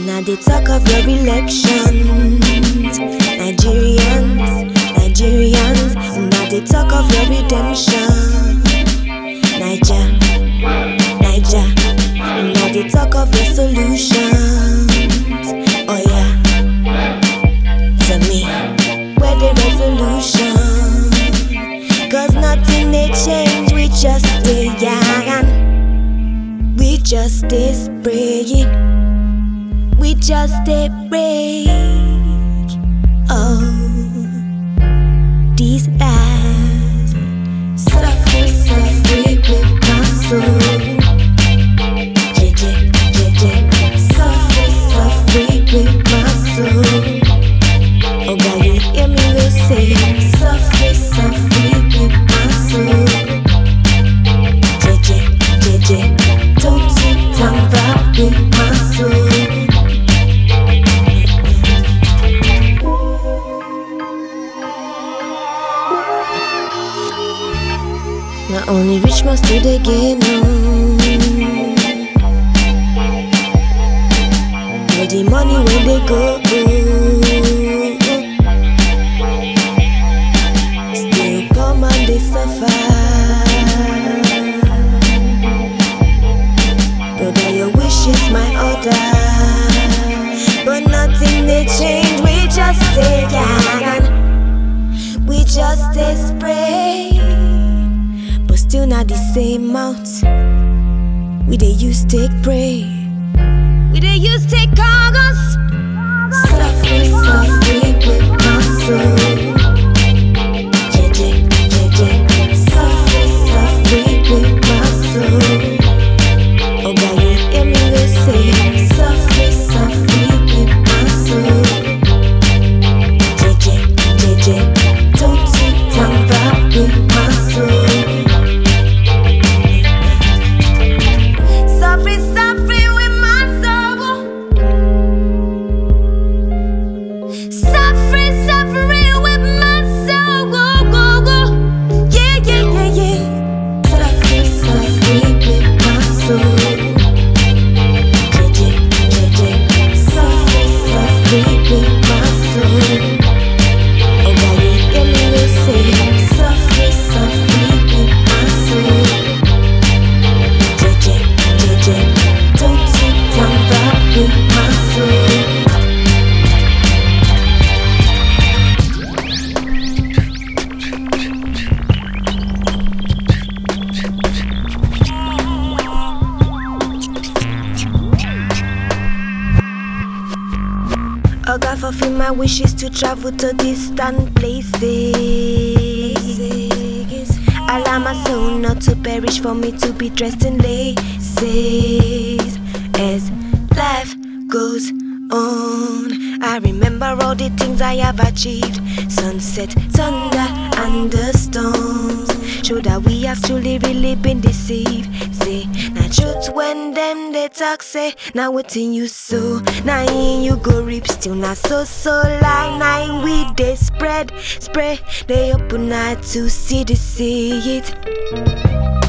Now they talk of your elections, Nigerians. Now they talk of your redemption, Niger. Now they talk of your solutions, oh yeah. To me, where the resolution? 'Cause nothing they change, we just stay young. We just stay spraying. We just stay break. Oh, these eyes suffer with my soul. JJ, suffer with my soul. Oh God, you hear me will say, suffer with my soul. JJ, don't you tamper with my soul. Not only rich must do they get no. All the money when they go, still come and they suffer. Brother, your wish is my order, but nothing they change. We just stay young, we just stay spray. Still not the same mouth. We they use take pray. We they use take August. Suffer with my soul. JJ, suffer with my soul. Oh God, you hear me will say, suffer with my soul. JJ, don't you tamper with my soul. Oh God, fulfill my wishes to travel to distant places. Allow my soul not to perish, for me to be dressed in laces. As life goes on, I remember all the things I have achieved. Sunset, thunder, and the storms show that we have truly really been deceived. Say, now truth when them they talk, say, now what in you sow, now in you go reap. Still not so lie, now we they spread, they open eye to see it.